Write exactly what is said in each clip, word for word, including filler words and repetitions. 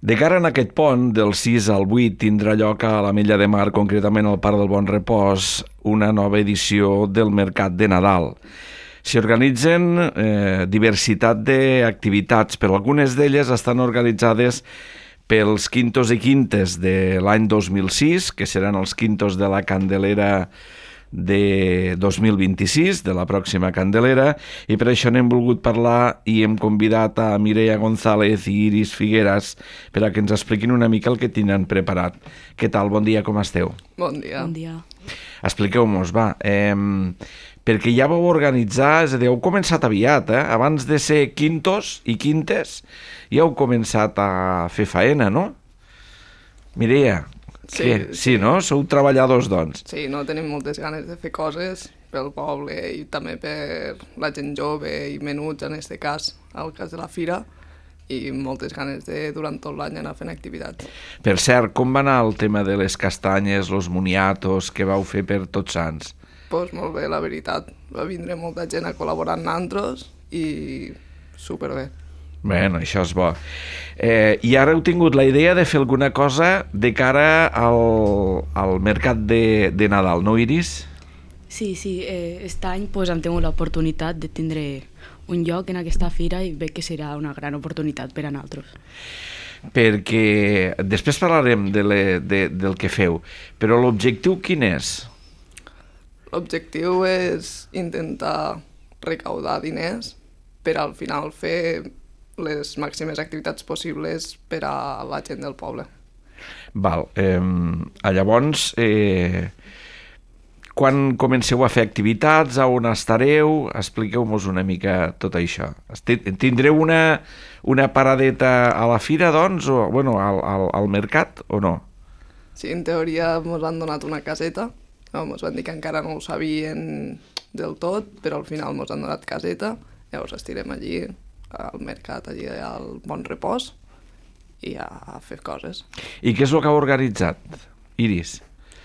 De cara en aquest pont, del sis al vuit, tindrà lloc a l'Ametlla de Mar, concretament al Parc del Bon Repòs, una nova edició del Mercat de Nadal. S'hi organitzen eh, diversitat d'activitats, però algunes d'elles estan organitzades pels quintos i quintes de l'any dos mil sis, que seran els quintos de la Candelera de dos mil vint-i-sis, de la pròxima Candelera, i per això n'hem volgut parlar i hem convidat a Mireia González i Iris Figueras per a que ens expliquin una mica el que tenen preparat. Què tal? Bon dia, com esteu? Bon dia. Bon dia. Expliqueu-nos, va. Eh, perquè ja vau organitzar, és a dir, heu començat aviat, eh? Abans de ser quintos i quintes, ja heu començat a fer faena, no? Mireia, Sí, què? sí. Sí, no? Sou treballadors, doncs. Sí, no tenim moltes ganes de fer coses pel poble i també per la gent jove i menuts, en aquest cas, al cas de la fira, i moltes ganes de, durant tot l'any, anar fent activitats. Per cert, com va anar el tema de les castanyes, los moniatos, que vau fer per Tots Sants? Doncs molt bé, la veritat. Va vindre molta gent a col·laborar amb nosaltres i superbé. Bueno, això és bo. Eh, I ara heu tingut la idea de fer alguna cosa de cara al, al mercat de, de Nadal, no, Iris? Sí, sí, eh, aquest any pues, hem tingut l'oportunitat de tindre un lloc en aquesta fira i veig que serà una gran oportunitat per a nosaltres. Perquè després parlarem de le, de, del que feu, però l'objectiu quin és? L'objectiu és intentar recaudar diners per al final fer les màximes activitats possibles per a la gent del poble. Val, eh, llavors, eh, quan comenceu a fer activitats, a on estareu? Expliqueu-nos una mica tot això. Tindreu una, una paradeta a la fira, doncs, o bueno, al, al, al mercat, o no? Sí, en teoria ens han donat una caseta, ens van dir que encara no ho sabien del tot, però al final ens han donat caseta, llavors estirem allí al mercat, allí al Bon Repòs, i a, a fer coses. I què és el que heu organitzat, Iris?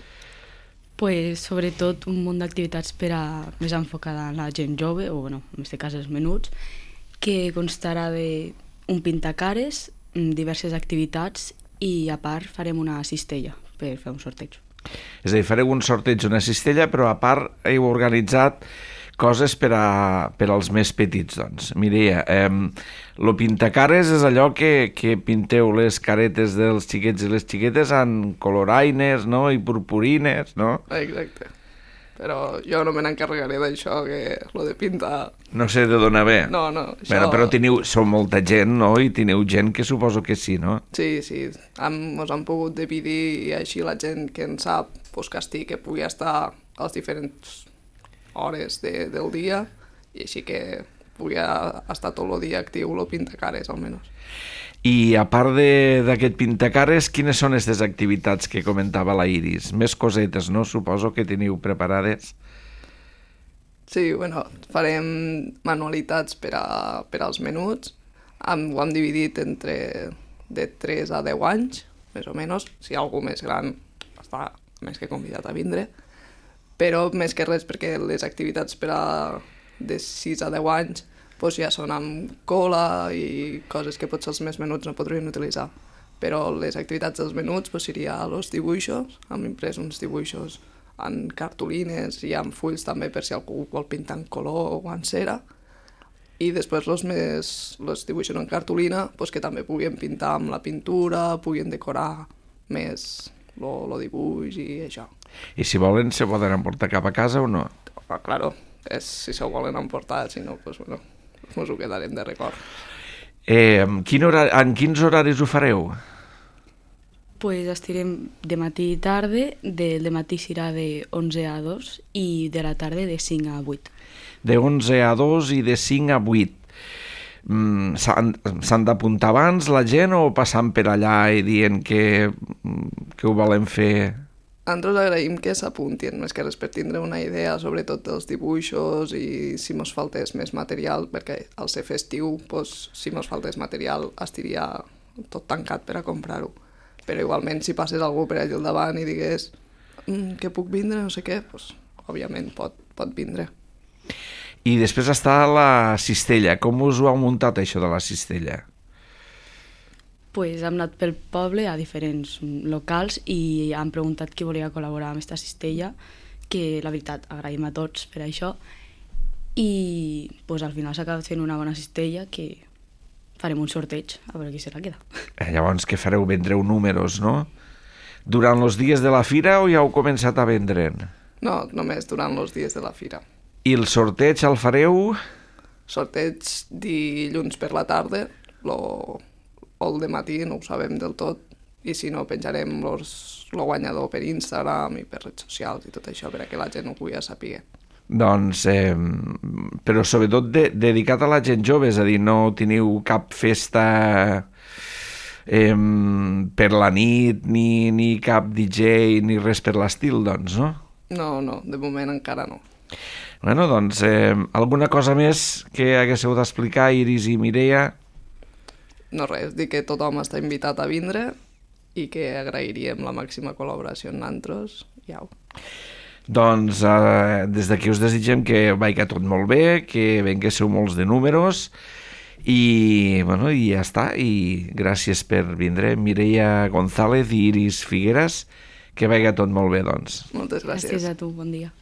Pues, sobretot un munt d'activitats per a més enfocada en la gent jove, o bueno, en aquest cas els menuts, que constarà d'un pintacares, diverses activitats i a part farem una cistella per fer un sorteig. És a dir, fareu un sorteig, una cistella, però a part heu organitzat coses per, a, per als més petits, doncs. Mireia, eh, lo pintacares és allò que, que pinteu les caretes dels xiquets i les xiquetes amb coloraines, no?, i purpurines, no? Exacte. Però jo no me n'encarregaré d'això, que lo de pintar... No sé de d'on ve. No, no, això... Bueno, però teniu, sou molta gent, no?, i teniu gent que suposo que sí, no? Sí, sí, hem, ens han pogut dividir i així la gent que en sap, pues, que estigui, que pugui estar a les diferents hores de, del dia, i així que pugui estar tot el dia actiu el pintacares, almenys. I a part d'aquest pintacares, quines són aquestes activitats que comentava la Iris? Més cosetes, no? Suposo que teniu preparades. Sí, bueno, farem manualitats per, a, per als menuts. Hem, ho hem dividit entre de tres a deu anys, més o menys. Si hi ha algú més gran, està més que convidat a vindre. Però més que res perquè les activitats per a de sis a deu anys doncs ja són amb cola i coses que potser els més menuts no podrien utilitzar. Però les activitats dels menuts doncs, seria els dibuixos, hem imprès uns dibuixos en cartolines i amb fulls també per si algú vol pintar en color o en cera. I després els, més, els dibuixos en cartolina doncs, que també puguin pintar amb la pintura, puguin decorar més el dibuix i això. I si volen, se poden emportar cap a casa o no? Ah, claro, és, si se ho volen emportar, si no, doncs, bueno, ens ho quedarem de record. Eh, quin horari, en quins horaris ho fareu? Pues estirem de matí i tarda, del matí serà de onze a dos i de la tarda de cinc a vuit. De onze a dos i de cinc a vuit. Mm, s'han d'apuntar abans la gent o passant per allà i dient que, que ho volen fer? Nosaltres agraïm que s'apuntin, més que res per tindre una idea sobretot dels dibuixos i si mos faltés més material, perquè al ser festiu, doncs, si mos faltés material estiria tot tancat per a comprar-ho. Però igualment si passes algú per allà al davant i digués mm, que puc vindre, no sé què, doncs, òbviament pot, pot vindre. I després està la cistella. Com us ho heu muntat, això de la cistella? Pues hem anat pel poble a diferents locals i han preguntat qui volia col·laborar amb aquesta cistella, que la veritat agraïm a tots per això, i pues, al final s'ha acabat fent una bona cistella que farem un sorteig a veure qui se la queda. Eh, llavors, què fareu? Vendreu números, no? Durant els dies de la fira o ja heu començat a vendre'n? No, només durant els dies de la fira. I el sorteig el fareu? Sorteig dilluns per la tarda, lo, o el matí, no ho sabem del tot, i si no penjarem el guanyador per Instagram i per redes socials i tot això perquè la gent ho pugui saber. Doncs, eh, però sobretot de, dedicat a la gent jove, és a dir, no teniu cap festa eh, per la nit, ni, ni cap D J, ni res per l'estil, doncs, no? No, no, de moment encara no. Bueno, doncs, eh, alguna cosa més que haguéssiu d'explicar, Iris i Mireia? No res, dir que tothom està invitat a vindre i que agrairíem la màxima col·laboració en nosaltres. Iau. Doncs eh, des d'aquí us desitgem que vagi tot molt bé, que venguéssiu molts de números i, bueno, i ja està. I gràcies per vindre, Mireia González i Iris Figueras, que vagi tot molt bé, doncs. Moltes gràcies. Gràcies a tu, bon dia.